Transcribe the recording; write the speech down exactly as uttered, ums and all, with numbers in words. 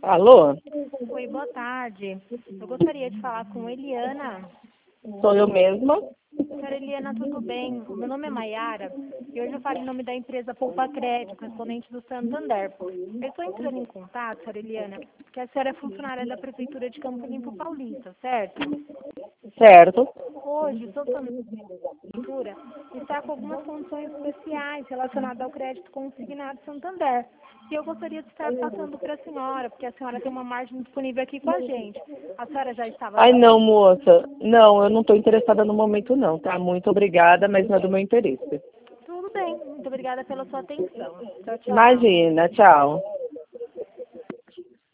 Alô? Oi, boa tarde. Eu gostaria de falar com Eliana. Sou eu mesma? Senhora Eliana, tudo bem? Meu nome é Maiara e hoje eu falo em nome da empresa Poupa Crédito, correspondente do Santander. Eu estou entrando em contato, senhora Eliana, porque a senhora é funcionária da Prefeitura de Campo Limpo Paulista, certo? Certo. Hoje, o Santander está com algumas condições especiais relacionadas ao crédito consignado Santander. E eu gostaria de estar passando para a senhora, porque a senhora tem uma margem disponível aqui com a gente. A senhora já estava Ai, não, sabendo? moça. Não, eu não estou interessada no momento, não, tá? Muito obrigada, mas não é do meu interesse. Tudo bem. Muito obrigada pela sua atenção. Tchau, tchau. Imagina, tchau.